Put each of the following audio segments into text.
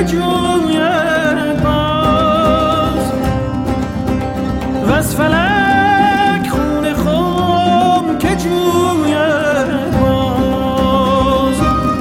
جوید باز و از فلک خون خم که جوید باز.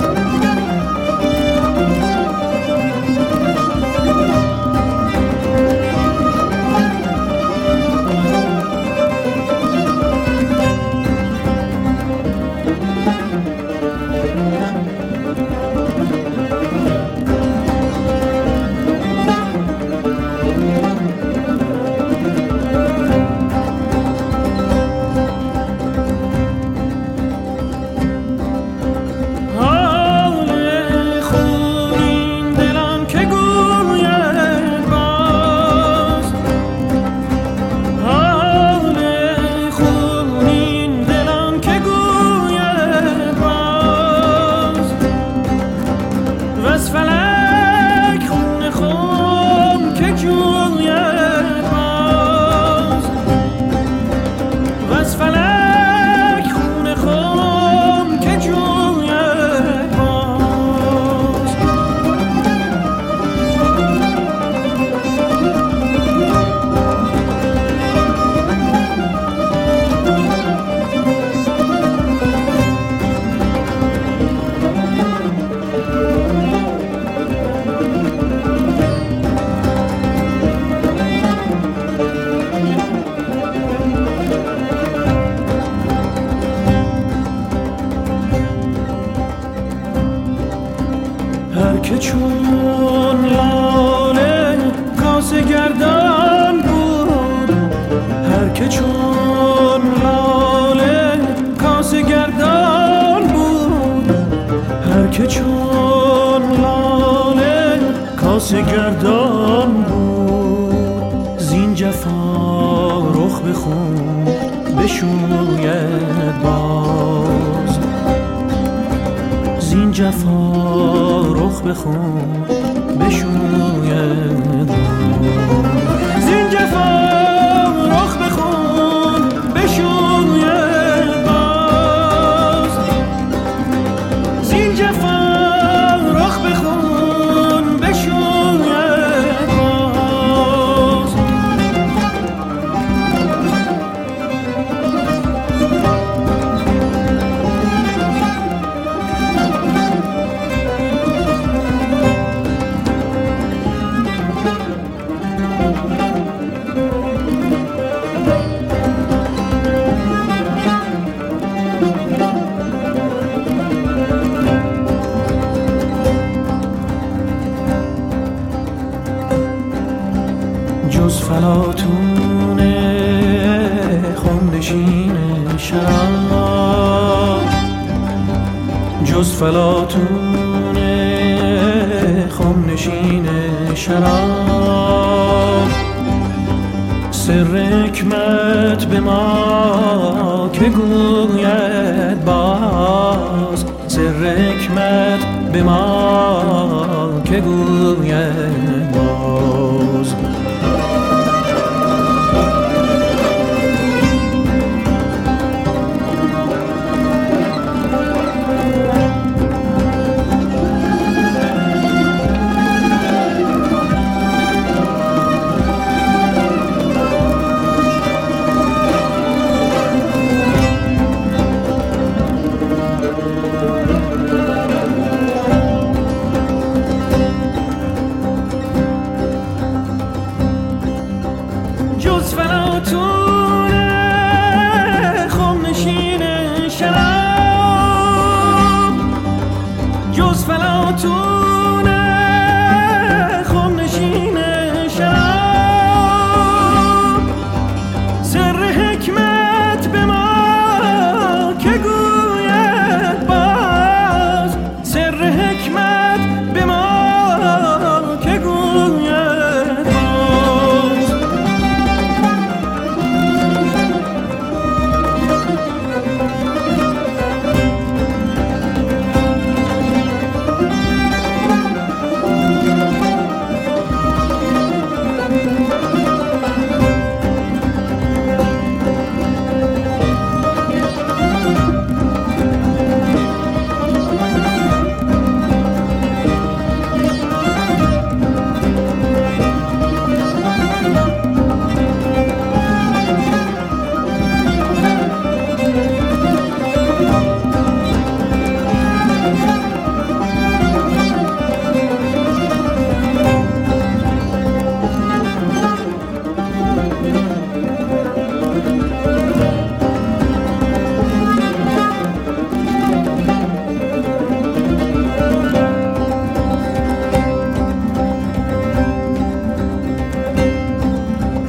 هر که چون لاله کاسه گردان بود، هر که چون لاله کاسه گردان بود، هر که چون لاله کاسه گردان بود، زین جفا رخ به خون بشوید باز. زین جفا رخ به خون بشوید باز. زین جفا رخ به خون بشوید باز. زین جفا رخ به خون بشوید باز. جز فلاطون خمنشین شراب، جز فلاطون خمنشین شراب، سر حکمت به ما که گوید باز. سر حکمت به ما که گوید